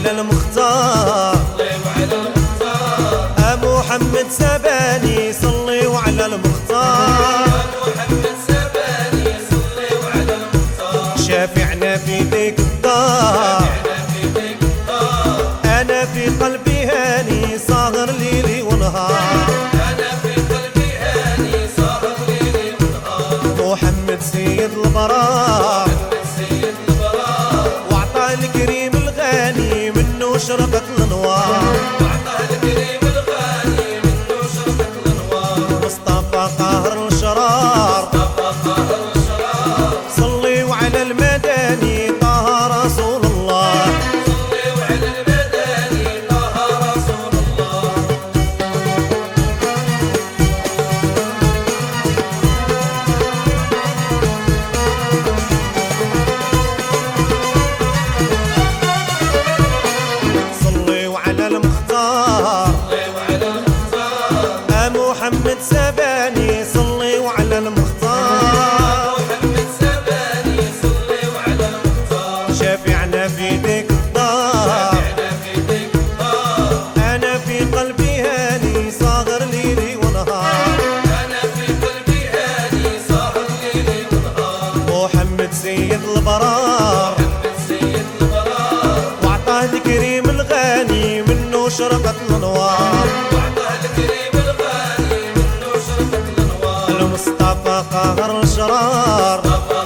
على المختار أبو محمد سباني صلوا على المختار شافعنا في ذيك الدار أنا في قلبي هاني صاغر ليلي ونهار محمد سيد البراء وعطى الكريم الغاني منه شرقت الانوار مصطفى قاهر الشرار صلوا على المداني طه رسول الله محمد سباني صلوا على المختار شافعنا في ذيك الدار أنا في قلبي هاني صاغر ليلي ونهار محمد سيد البرار وعطاه الكريم الغاني منه شرقت الانوار مصطفى قاهر الشرار